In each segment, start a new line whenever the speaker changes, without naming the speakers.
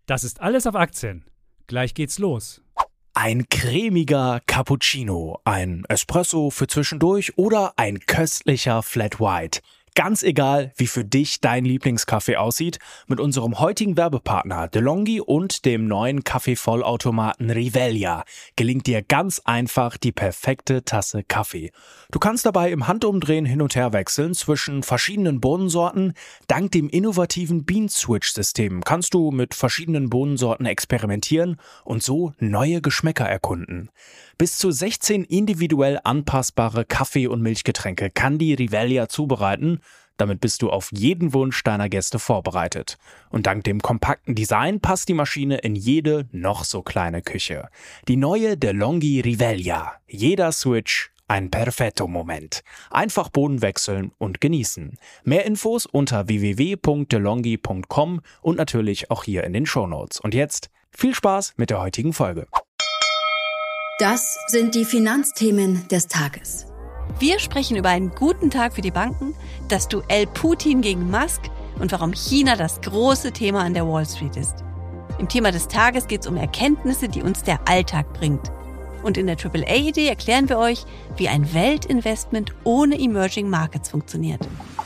Das ist alles auf Aktien. Gleich geht's los.
Ein cremiger Cappuccino, ein Espresso für zwischendurch oder ein köstlicher Flat White. Ganz egal, wie für dich dein Lieblingskaffee aussieht, mit unserem heutigen Werbepartner DeLonghi und dem neuen Kaffeevollautomaten Rivelia gelingt dir ganz einfach die perfekte Tasse Kaffee. Du kannst dabei im Handumdrehen hin und her wechseln zwischen verschiedenen Bohnensorten. Dank dem innovativen Bean-Switch-System kannst du mit verschiedenen Bohnensorten experimentieren und so neue Geschmäcker erkunden. Bis zu 16 individuell anpassbare Kaffee- und Milchgetränke kann die Rivelia zubereiten. Damit bist du auf jeden Wunsch deiner Gäste vorbereitet. Und dank dem kompakten Design passt die Maschine in jede noch so kleine Küche. Die neue DeLonghi Rivelia. Jeder Switch ein Perfetto-Moment. Einfach Bohnen wechseln und genießen. Mehr Infos unter www.delonghi.com und natürlich auch hier in den Shownotes. Und jetzt viel Spaß mit der heutigen Folge.
Das sind die Finanzthemen des Tages.
Wir sprechen über einen guten Tag für die Banken, das Duell Putin gegen Musk und warum China das große Thema an der Wall Street ist. Im Thema des Tages geht es um Erkenntnisse, die uns der Alltag bringt. Und in der AAA-Idee erklären wir euch, wie ein Weltinvestment ohne Emerging Markets funktioniert.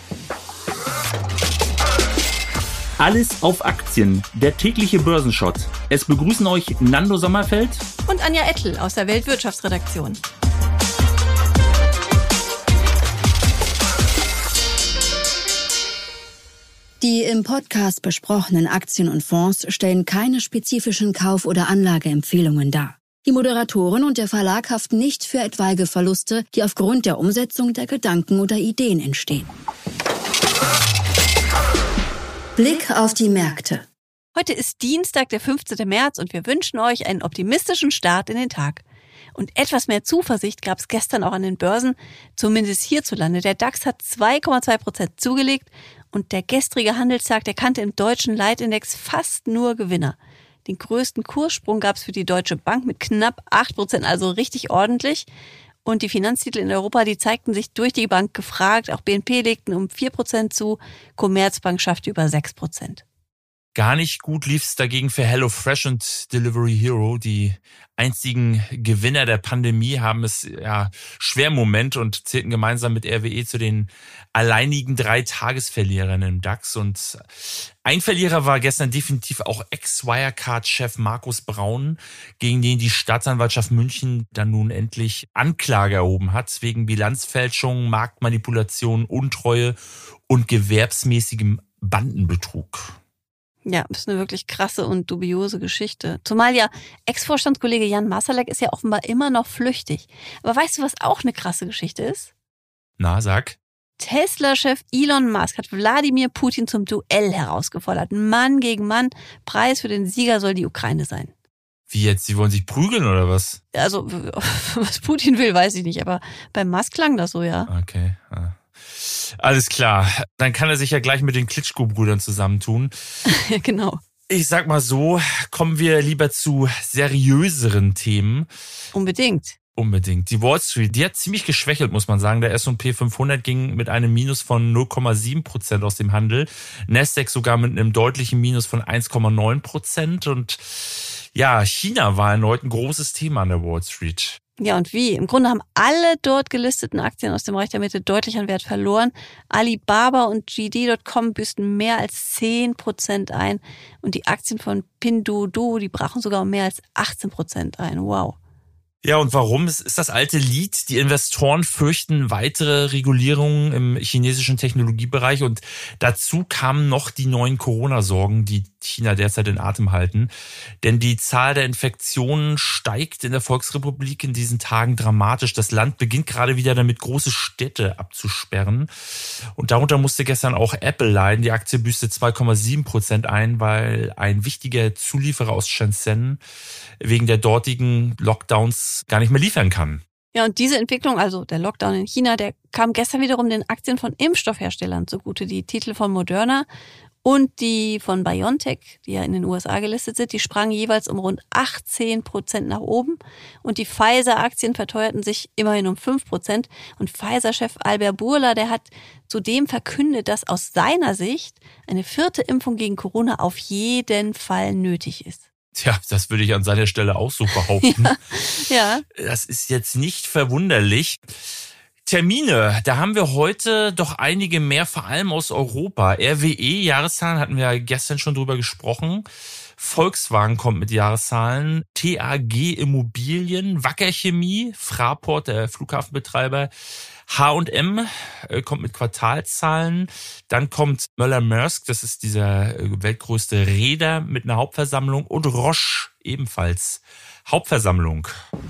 Alles auf Aktien, der tägliche Börsenshot. Es begrüßen euch Nando Sommerfeld
und Anja Ettel aus der Weltwirtschaftsredaktion.
Die im Podcast besprochenen Aktien und Fonds stellen keine spezifischen Kauf- oder Anlageempfehlungen dar. Die Moderatoren und der Verlag haften nicht für etwaige Verluste, die aufgrund der Umsetzung der Gedanken oder Ideen entstehen. Blick auf die Märkte.
Heute ist Dienstag, der 15. März und wir wünschen euch einen optimistischen Start in den Tag. Und etwas mehr Zuversicht gab es gestern auch an den Börsen, zumindest hierzulande. Der DAX hat 2,2% zugelegt und der gestrige Handelstag, der kannte im deutschen Leitindex fast nur Gewinner. Den größten Kurssprung gab es für die Deutsche Bank mit knapp 8%, also richtig ordentlich. Und die Finanztitel in Europa, die zeigten sich durch die Bank gefragt. Auch BNP legten um 4% zu, Commerzbank schaffte über 6%.
Gar nicht gut lief es dagegen für HelloFresh und Delivery Hero. Die einzigen Gewinner der Pandemie haben es schwer im Moment und zählten gemeinsam mit RWE zu den alleinigen 3 Tagesverlierern im DAX. Und ein Verlierer war gestern definitiv auch Ex-Wirecard-Chef Markus Braun, gegen den die Staatsanwaltschaft München dann nun endlich Anklage erhoben hat, wegen Bilanzfälschung, Marktmanipulation, Untreue und gewerbsmäßigem Bandenbetrug.
Ja, das ist eine wirklich krasse und dubiose Geschichte. Zumal ja Ex-Vorstandskollege Jan Marsalek ist ja offenbar immer noch flüchtig. Aber weißt du, was auch eine krasse Geschichte ist?
Na, sag.
Tesla-Chef Elon Musk hat Wladimir Putin zum Duell herausgefordert. Mann gegen Mann. Preis für den Sieger soll die Ukraine sein.
Wie jetzt? Sie wollen sich prügeln oder was?
Also, was Putin will, weiß ich nicht. Aber bei Musk klang das so, ja.
Okay, alles klar. Dann kann er sich ja gleich mit den Klitschko-Brüdern zusammentun.
Ja, genau.
Ich sag mal so, kommen wir lieber zu seriöseren Themen.
Unbedingt.
Die Wall Street, die hat ziemlich geschwächelt, muss man sagen. Der S&P 500 ging mit einem Minus von 0,7% aus dem Handel. Nasdaq sogar mit einem deutlichen Minus von 1,9%. Und ja, China war erneut ein großes Thema an der Wall Street.
Ja, und wie? Im Grunde haben alle dort gelisteten Aktien aus dem Bereich der Mitte deutlich an Wert verloren. Alibaba und JD.com büßten mehr als 10% ein. Und die Aktien von Pinduoduo, die brachen sogar um mehr als 18% ein. Wow.
Ja, und warum? Es ist das alte Lied. Die Investoren fürchten weitere Regulierungen im chinesischen Technologiebereich und dazu kamen noch die neuen Corona-Sorgen, die China derzeit in Atem halten. Denn die Zahl der Infektionen steigt in der Volksrepublik in diesen Tagen dramatisch. Das Land beginnt gerade wieder damit, große Städte abzusperren. Und darunter musste gestern auch Apple leiden. Die Aktie büßte 2,7% ein, weil ein wichtiger Zulieferer aus Shenzhen wegen der dortigen Lockdowns gar nicht mehr liefern kann.
Ja, und diese Entwicklung, also der Lockdown in China, der kam gestern wiederum den Aktien von Impfstoffherstellern zugute. Die Titel von Moderna Und die von BioNTech, die ja in den USA gelistet sind, die sprangen jeweils um rund 18% nach oben. Und die Pfizer-Aktien verteuerten sich immerhin um 5%. Und Pfizer-Chef Albert Bourla, der hat zudem verkündet, dass aus seiner Sicht eine 4. Impfung gegen Corona auf jeden Fall nötig ist.
Tja, das würde ich an seiner Stelle auch so behaupten.
Ja.
Das ist jetzt nicht verwunderlich. Termine, da haben wir heute doch einige mehr, vor allem aus Europa. RWE, Jahreszahlen, hatten wir ja gestern schon drüber gesprochen. Volkswagen kommt mit Jahreszahlen. TAG Immobilien, Wacker Chemie, Fraport, der Flughafenbetreiber. H&M kommt mit Quartalszahlen. Dann kommt Möller-Maersk, das ist dieser weltgrößte Reeder, mit einer Hauptversammlung. Und Roche ebenfalls Hauptversammlung.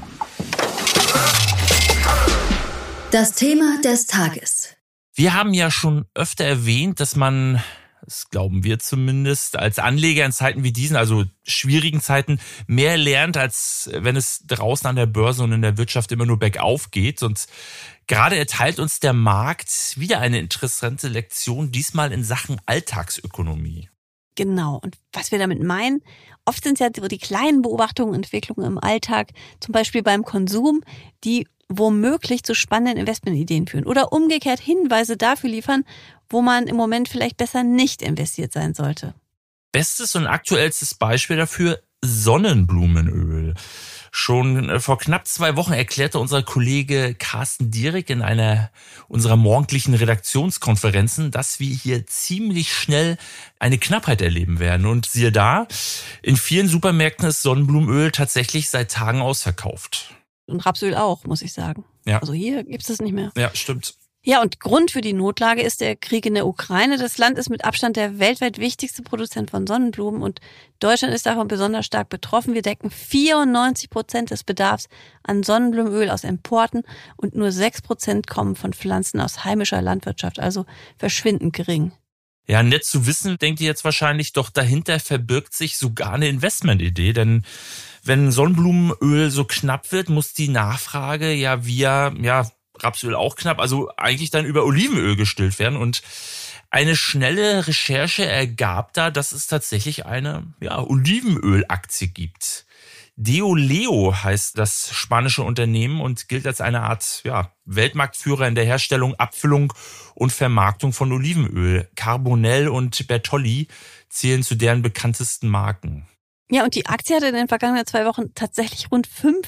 Das Thema des Tages.
Wir haben ja schon öfter erwähnt, dass man, das glauben wir zumindest, als Anleger in Zeiten wie diesen, also schwierigen Zeiten, mehr lernt, als wenn es draußen an der Börse und in der Wirtschaft immer nur bergauf geht. Und gerade erteilt uns der Markt wieder eine interessante Lektion, diesmal in Sachen Alltagsökonomie.
Genau. Und was wir damit meinen, oft sind es ja die kleinen Beobachtungen, Entwicklungen im Alltag, zum Beispiel beim Konsum, die womöglich zu spannenden Investmentideen führen oder umgekehrt Hinweise dafür liefern, wo man im Moment vielleicht besser nicht investiert sein sollte.
Bestes und aktuellstes Beispiel dafür: Sonnenblumenöl. Schon vor knapp 2 Wochen erklärte unser Kollege Carsten Dierig in einer unserer morgendlichen Redaktionskonferenzen, dass wir hier ziemlich schnell eine Knappheit erleben werden. Und siehe da, in vielen Supermärkten ist Sonnenblumenöl tatsächlich seit Tagen ausverkauft.
Und Rapsöl auch, muss ich sagen.
Ja.
Also hier gibt es das nicht mehr.
Ja, stimmt.
Ja, und Grund für die Notlage ist der Krieg in der Ukraine. Das Land ist mit Abstand der weltweit wichtigste Produzent von Sonnenblumen und Deutschland ist davon besonders stark betroffen. Wir decken 94% des Bedarfs an Sonnenblumenöl aus Importen und nur 6% kommen von Pflanzen aus heimischer Landwirtschaft, also verschwindend gering.
Ja, nett zu wissen, denkt ihr jetzt wahrscheinlich, doch dahinter verbirgt sich sogar eine Investmentidee, denn wenn Sonnenblumenöl so knapp wird, muss die Nachfrage ja via Rapsöl auch knapp, also eigentlich dann über Olivenöl gestillt werden. Und eine schnelle Recherche ergab da, dass es tatsächlich eine Olivenölaktie gibt. Deoleo heißt das spanische Unternehmen und gilt als eine Art Weltmarktführer in der Herstellung, Abfüllung und Vermarktung von Olivenöl. Carbonell und Bertolli zählen zu deren bekanntesten Marken.
Ja, und die Aktie hatte in den vergangenen 2 Wochen tatsächlich rund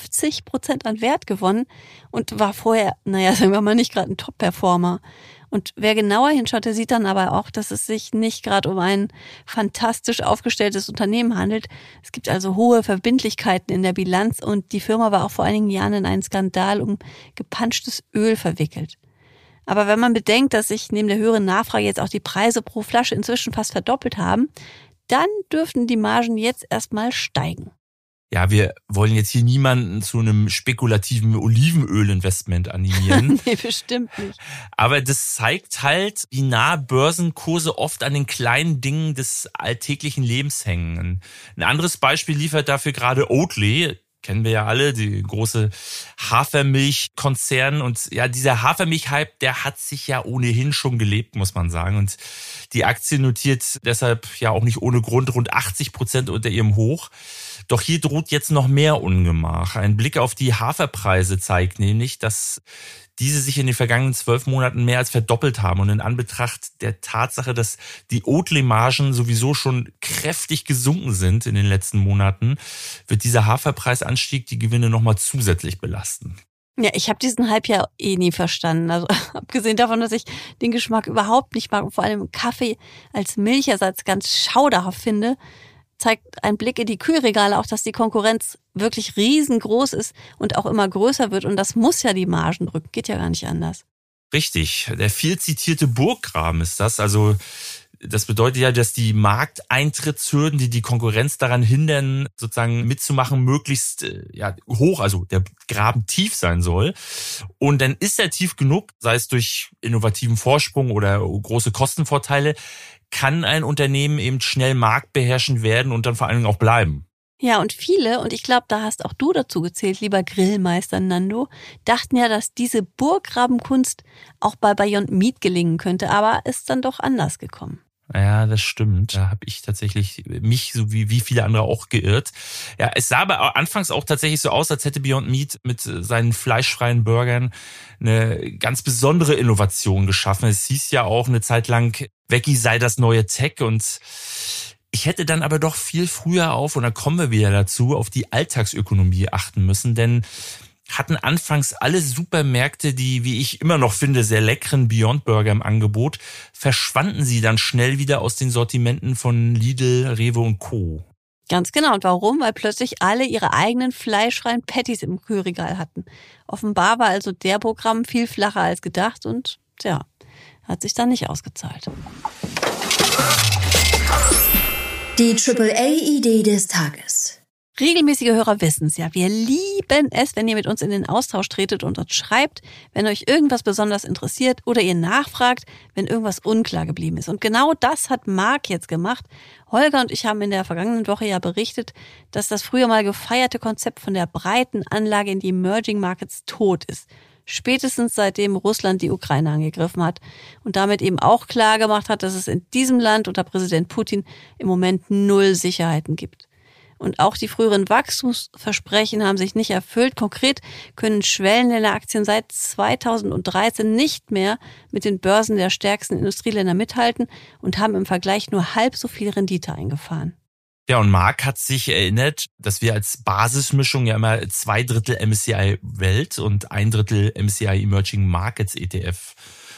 50% an Wert gewonnen und war vorher, sagen wir mal, nicht gerade ein Top-Performer. Und wer genauer hinschaut, der sieht dann aber auch, dass es sich nicht gerade um ein fantastisch aufgestelltes Unternehmen handelt. Es gibt also hohe Verbindlichkeiten in der Bilanz und die Firma war auch vor einigen Jahren in einen Skandal um gepanschtes Öl verwickelt. Aber wenn man bedenkt, dass sich neben der höheren Nachfrage jetzt auch die Preise pro Flasche inzwischen fast verdoppelt haben, dann dürften die Margen jetzt erstmal steigen.
Ja, wir wollen jetzt hier niemanden zu einem spekulativen Olivenölinvestment animieren.
Nee, bestimmt nicht.
Aber das zeigt halt, wie nah Börsenkurse oft an den kleinen Dingen des alltäglichen Lebens hängen. Ein anderes Beispiel liefert dafür gerade Oatly. Kennen wir ja alle, die große Hafermilchkonzern. Und ja, dieser Hafermilch-Hype, der hat sich ja ohnehin schon gelebt, muss man sagen. Und die Aktie notiert deshalb ja auch nicht ohne Grund rund 80% unter ihrem Hoch. Doch hier droht jetzt noch mehr Ungemach. Ein Blick auf die Haferpreise zeigt nämlich, dass diese sich in den vergangenen 12 Monaten mehr als verdoppelt haben. Und in Anbetracht der Tatsache, dass die Oatly-Margen sowieso schon kräftig gesunken sind in den letzten Monaten, wird dieser Haferpreisanstieg die Gewinne nochmal zusätzlich belasten.
Ja, ich habe diesen Hype ja nie verstanden. Also abgesehen davon, dass ich den Geschmack überhaupt nicht mag und vor allem Kaffee als Milchersatz ganz schauderhaft finde, zeigt ein Blick in die Kühlregale auch, dass die Konkurrenz wirklich riesengroß ist und auch immer größer wird. Und das muss ja die Margen drücken. Geht ja gar nicht anders.
Richtig. Der viel zitierte Burggraben ist das. Also das bedeutet ja, dass die Markteintrittshürden, die die Konkurrenz daran hindern, sozusagen mitzumachen, möglichst hoch, also der Graben tief sein soll. Und dann ist er tief genug, sei es durch innovativen Vorsprung oder große Kostenvorteile, kann ein Unternehmen eben schnell marktbeherrschend werden und dann vor allen Dingen auch bleiben.
Ja, und viele, und ich glaube, da hast auch du dazu gezählt, lieber Grillmeister Nando, dachten ja, dass diese Burggrabenkunst auch bei Beyond Meat gelingen könnte, aber ist dann doch anders gekommen.
Ja, das stimmt. Da habe ich tatsächlich mich, so wie viele andere auch, geirrt. Ja, es sah aber anfangs auch tatsächlich so aus, als hätte Beyond Meat mit seinen fleischfreien Burgern eine ganz besondere Innovation geschaffen. Es hieß ja auch eine Zeit lang, Veggie sei das neue Tech, und ich hätte dann aber doch viel früher und da kommen wir wieder dazu, auf die Alltagsökonomie achten müssen, denn hatten anfangs alle Supermärkte die, wie ich immer noch finde, sehr leckeren Beyond Burger im Angebot, verschwanden sie dann schnell wieder aus den Sortimenten von Lidl, Rewe und Co.
Ganz genau. Und warum? Weil plötzlich alle ihre eigenen fleischfreien Patties im Kühlregal hatten. Offenbar war also der Programm viel flacher als gedacht und hat sich dann nicht ausgezahlt.
Die AAA-Idee des Tages.
Regelmäßige Hörer wissen es ja. Wir lieben es, wenn ihr mit uns in den Austausch tretet und uns schreibt, wenn euch irgendwas besonders interessiert oder ihr nachfragt, wenn irgendwas unklar geblieben ist. Und genau das hat Marc jetzt gemacht. Holger und ich haben in der vergangenen Woche ja berichtet, dass das früher mal gefeierte Konzept von der breiten Anlage in die Emerging Markets tot ist. Spätestens seitdem Russland die Ukraine angegriffen hat und damit eben auch klar gemacht hat, dass es in diesem Land unter Präsident Putin im Moment 0 Sicherheiten gibt. Und auch die früheren Wachstumsversprechen haben sich nicht erfüllt. Konkret können Schwellenländeraktien seit 2013 nicht mehr mit den Börsen der stärksten Industrieländer mithalten und haben im Vergleich nur halb so viel Rendite eingefahren.
Ja, und Marc hat sich erinnert, dass wir als Basismischung ja immer 2/3 MSCI Welt und 1/3 MSCI Emerging Markets ETF,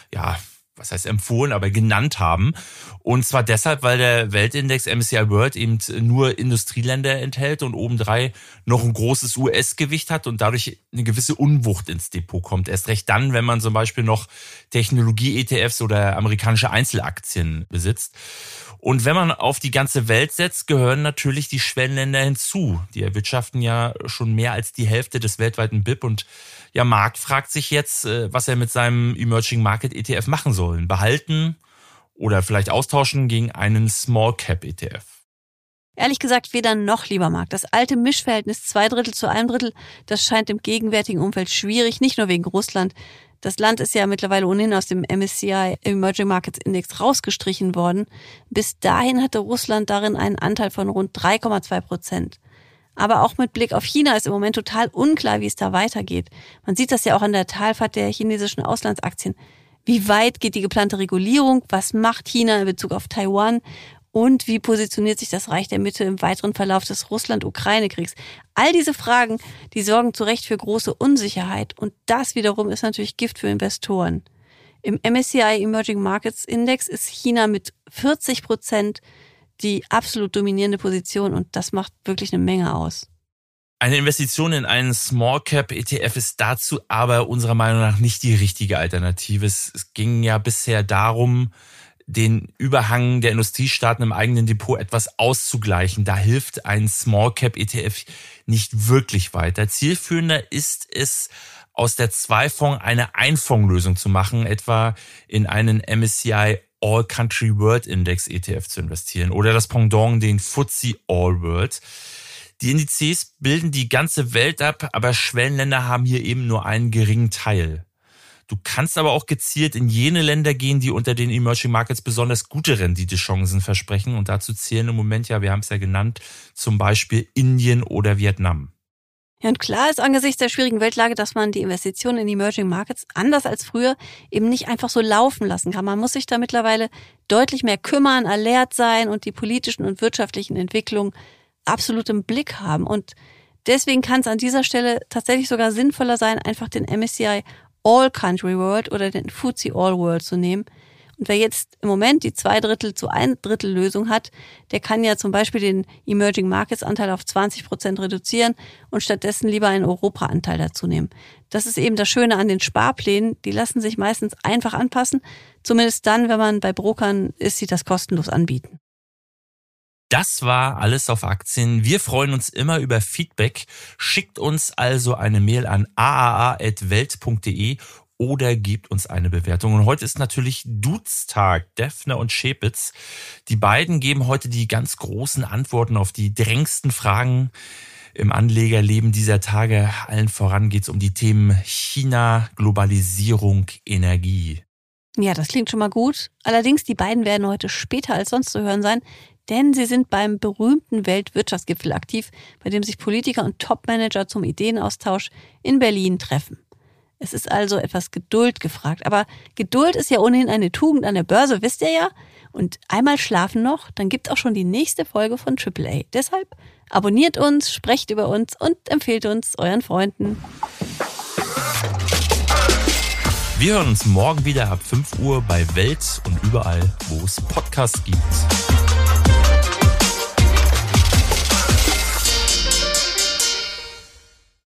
was heißt empfohlen, aber genannt haben. Und zwar deshalb, weil der Weltindex MSCI World eben nur Industrieländer enthält und obendrein noch ein großes US-Gewicht hat und dadurch eine gewisse Unwucht ins Depot kommt. Erst recht dann, wenn man zum Beispiel noch Technologie-ETFs oder amerikanische Einzelaktien besitzt. Und wenn man auf die ganze Welt setzt, gehören natürlich die Schwellenländer hinzu. Die erwirtschaften ja schon mehr als die Hälfte des weltweiten BIP. Und ja, Marc fragt sich jetzt, was er mit seinem Emerging Market ETF machen soll. Behalten oder vielleicht austauschen gegen einen Small Cap ETF.
Ehrlich gesagt, weder noch, lieber Marc. Das alte Mischverhältnis 2/3 zu 1/3, das scheint im gegenwärtigen Umfeld schwierig, nicht nur wegen Russland. Das Land ist ja mittlerweile ohnehin aus dem MSCI Emerging Markets Index rausgestrichen worden. Bis dahin hatte Russland darin einen Anteil von rund 3,2%. Aber auch mit Blick auf China ist im Moment total unklar, wie es da weitergeht. Man sieht das ja auch an der Talfahrt der chinesischen Auslandsaktien. Wie weit geht die geplante Regulierung? Was macht China in Bezug auf Taiwan? Und wie positioniert sich das Reich der Mitte im weiteren Verlauf des Russland-Ukraine-Kriegs? All diese Fragen, die sorgen zu Recht für große Unsicherheit. Und das wiederum ist natürlich Gift für Investoren. Im MSCI Emerging Markets Index ist China mit 40% die absolut dominierende Position. Und das macht wirklich eine Menge aus.
Eine Investition in einen Small Cap ETF ist dazu aber unserer Meinung nach nicht die richtige Alternative. Es ging ja bisher darum, den Überhang der Industriestaaten im eigenen Depot etwas auszugleichen. Da hilft ein Small Cap ETF nicht wirklich weiter. Zielführender ist es, aus der Zweifonds eine Einfondslösung zu machen, etwa in einen MSCI All Country World Index ETF zu investieren oder das Pendant, den FTSE All World. Die Indizes bilden die ganze Welt ab, aber Schwellenländer haben hier eben nur einen geringen Teil. Du kannst aber auch gezielt in jene Länder gehen, die unter den Emerging Markets besonders gute Renditechancen versprechen. Und dazu zählen im Moment, wir haben es ja genannt, zum Beispiel Indien oder Vietnam.
Ja, und klar ist angesichts der schwierigen Weltlage, dass man die Investitionen in Emerging Markets anders als früher eben nicht einfach so laufen lassen kann. Man muss sich da mittlerweile deutlich mehr kümmern, alert sein und die politischen und wirtschaftlichen Entwicklungen absolut im Blick haben. Und deswegen kann es an dieser Stelle tatsächlich sogar sinnvoller sein, einfach den MSCI All Country World oder den FTSE All World zu nehmen. Und wer jetzt im Moment die 2/3 zu 1/3 Lösung hat, der kann ja zum Beispiel den Emerging Markets Anteil auf 20% reduzieren und stattdessen lieber einen Europa-Anteil dazu nehmen. Das ist eben das Schöne an den Sparplänen. Die lassen sich meistens einfach anpassen. Zumindest dann, wenn man bei Brokern ist, die das kostenlos anbieten.
Das war alles auf Aktien. Wir freuen uns immer über Feedback. Schickt uns also eine Mail an aaa@welt.de oder gebt uns eine Bewertung. Und heute ist natürlich Dudstag, Defner und Schepitz. Die beiden geben heute die ganz großen Antworten auf die drängendsten Fragen im Anlegerleben dieser Tage. Allen voran geht es um die Themen China, Globalisierung, Energie.
Ja, das klingt schon mal gut. Allerdings, die beiden werden heute später als sonst zu hören sein, denn sie sind beim berühmten Weltwirtschaftsgipfel aktiv, bei dem sich Politiker und Topmanager zum Ideenaustausch in Berlin treffen. Es ist also etwas Geduld gefragt. Aber Geduld ist ja ohnehin eine Tugend an der Börse, wisst ihr ja. Und einmal schlafen noch, dann gibt auch schon die nächste Folge von AAA. Deshalb abonniert uns, sprecht über uns und empfehlt uns euren Freunden.
Wir hören uns morgen wieder ab 5 Uhr bei Welt und überall, wo es Podcasts gibt.